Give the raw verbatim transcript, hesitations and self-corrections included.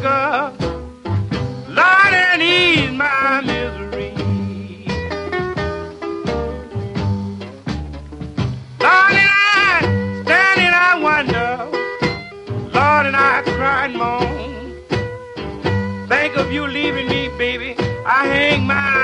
sugar, Lord, and ease my misery. Lord, and I stand and I wonder, Lord, and I cry and moan. Think of you leaving me, baby. I hang my